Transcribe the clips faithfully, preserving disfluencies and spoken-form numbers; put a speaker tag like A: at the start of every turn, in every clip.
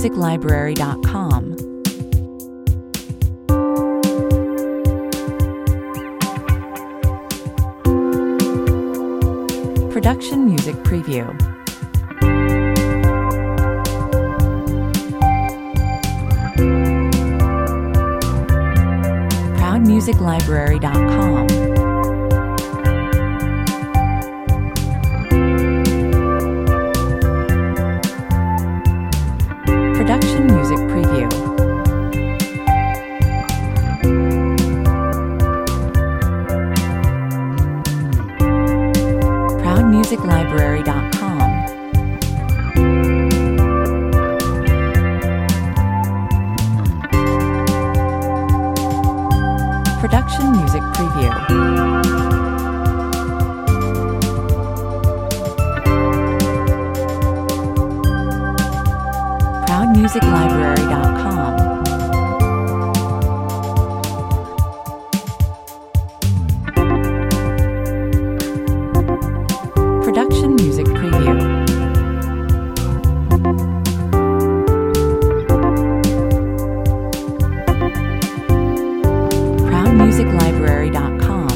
A: music library dot com. Production Music Preview. proud music library dot com. Production Music Preview. proud music library dot com. Production Music Preview. proud music library dot com. Production Music Preview. proud music library dot com.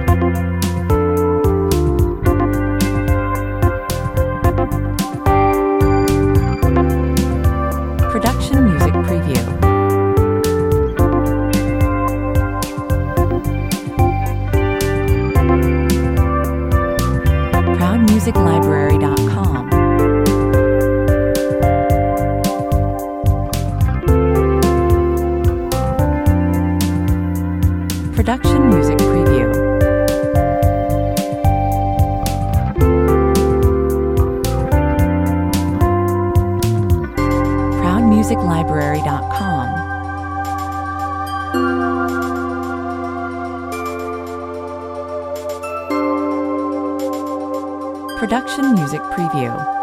A: Production Music Preview. proud music library dot com. Production Music Preview. proud music library dot com. Production Music Preview.